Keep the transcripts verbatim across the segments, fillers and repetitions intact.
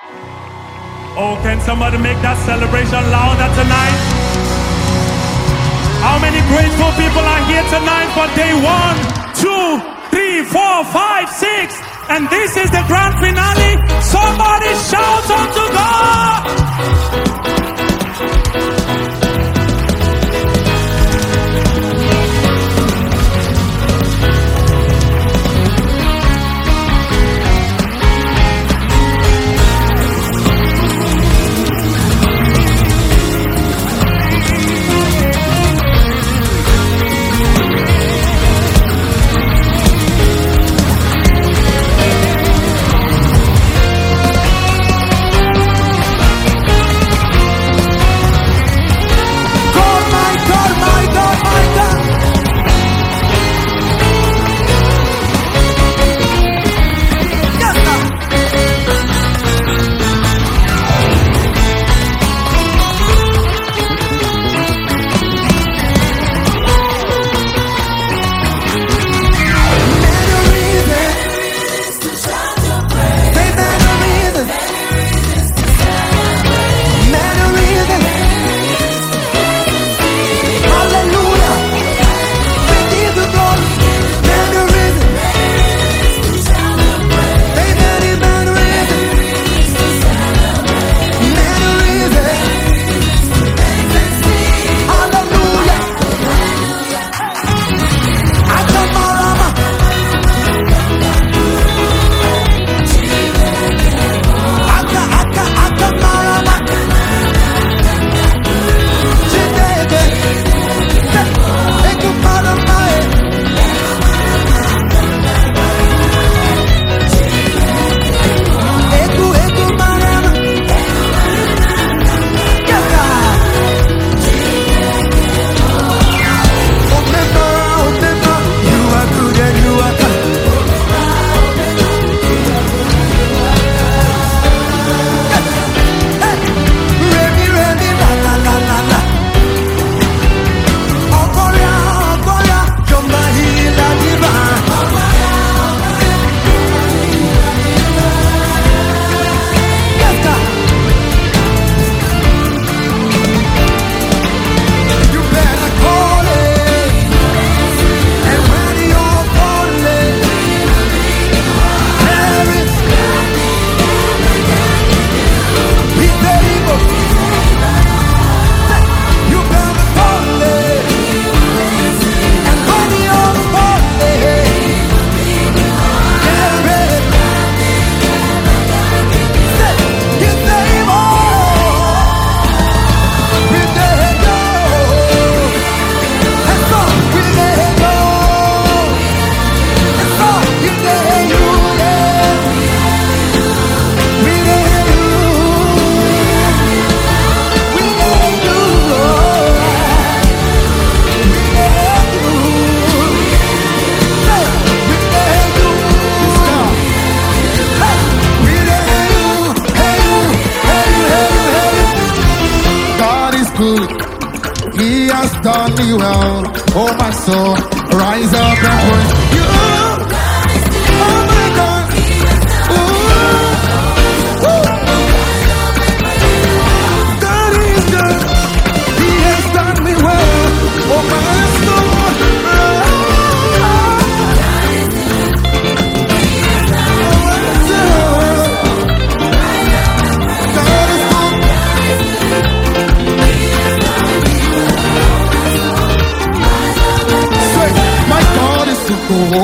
Oh, can somebody make that celebration louder tonight? How many grateful people are here tonight for day one, two, three, four, five, six? And this is the grand finale. Somebody shout unto God! He has done me well. Oh my soul, rise up and praise you. Oh my God. Ooh. Ooh. God is good. He has done me well. Oh my soul. Oh,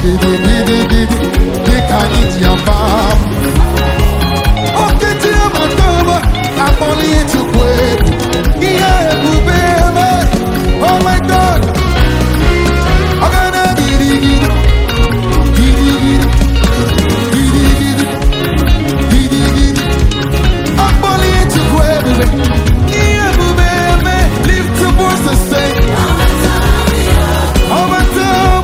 Gidi, gidi, gidi, Gikani Yambam. Okay, Tiamatama, I'm only into Quake. Yeah, baby. Oh my God. I'm gonna gidi, gidi, gidi, gidi, gidi, gidi, gidi. I'm only into Quake. Yeah, baby. Lift your voice and say, oh my God.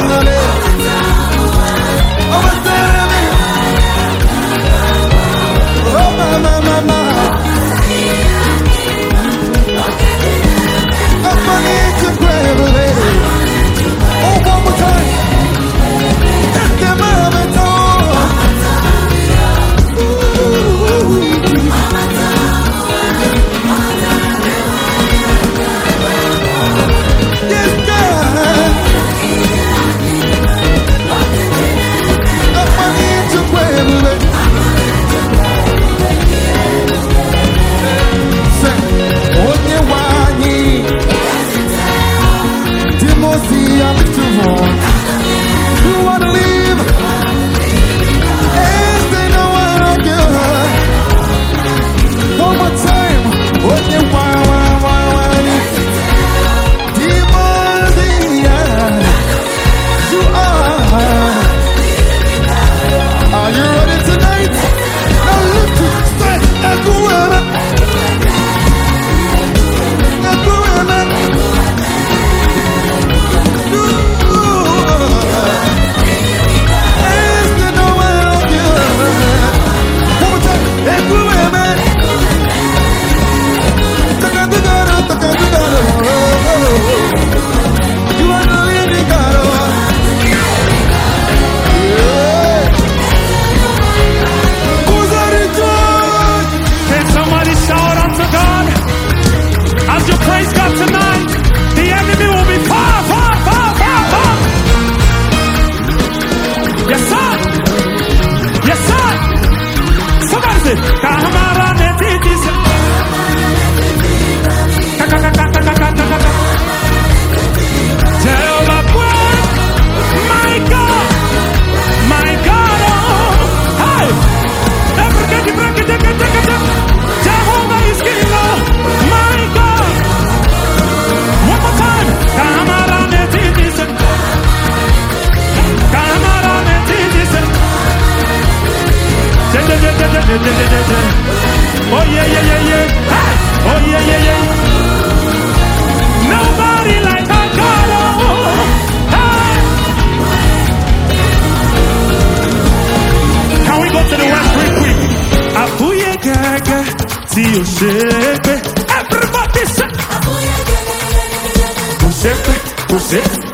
Oh yeah, yeah, yeah, yeah. Hey. Oh yeah, yeah, yeah. Nobody like our God. Oh, hey. Can we go to the west real quick? Abuye gaga, see you shake. Everybody say. Push it, push it.